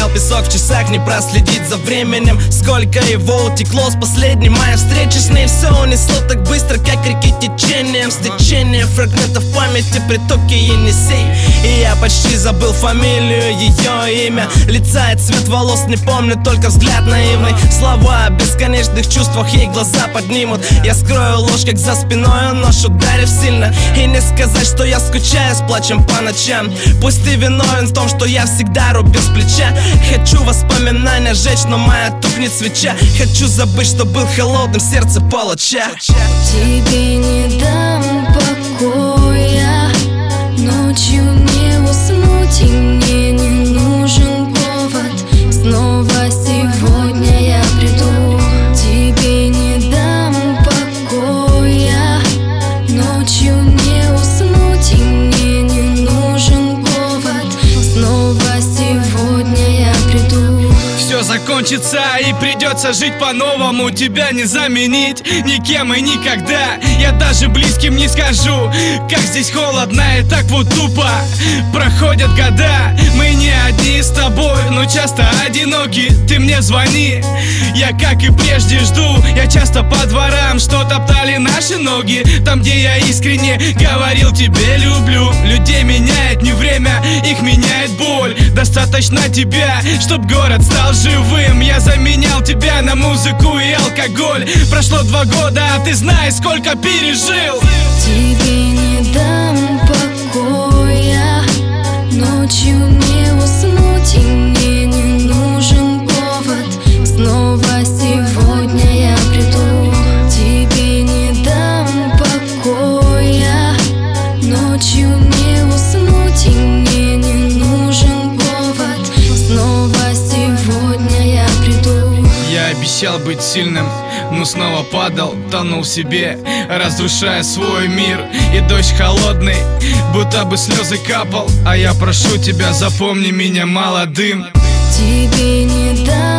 Стоял песок в часах, не проследить за временем, сколько его утекло с последней моей встречи с ней. Все унесло так быстро, как реки течением, стечение фрагментов памяти, притоки Енисей. И я почти забыл фамилию, ее имя, лица и цвет волос не помню, только взгляд наивный. Слова о бесконечных чувствах ей глаза поднимут. Я скрою ложь, как за спиной нож, ударив сильно. И не сказать, что я скучаю с плачем по ночам. Пусть ты виновен в том, что я всегда рубил с плеча. Хочу воспоминания сжечь, но моя тухнет свеча. Хочу забыть, что был холодным сердце палача. Тебе не дам покоя, ночью не уснуть, и мне не нужен повод. Снова сегодня я приду. Тебе не дам покоя, ночью не уснуть, и мне не нужен повод. Снова сегодня я приду. Все закончится и придется жить по-новому. Тебя не заменить никем и никогда. Я даже близким не скажу, как здесь холодно и так вот тупо. Проходят года, мы не одни с тобой, но часто одиноки. Ты мне звони, я как и прежде жду. Я часто по дворам, что топтали наши ноги. Там, где я искренне говорил тебе люблю. Людей меняет не время, их меняет боль. Достаточно тебя, чтоб город стал живым. Я заменял тебя на музыку и алкоголь. Прошло 2 года, а ты знаешь, сколько пережил. Тебе не дам покоя, ночью не уснуть, и мне не нужен повод. Снова сегодня я приду. Тебе не дам покоя, ночью не уснуть, и мне не нужен повод. Снова сегодня я приду. Я обещал быть сильным, но снова падал, тонул в себе, разрушая свой мир. И дождь холодный, будто бы слезы капал. А я прошу тебя, запомни меня молодым. Тебе не дам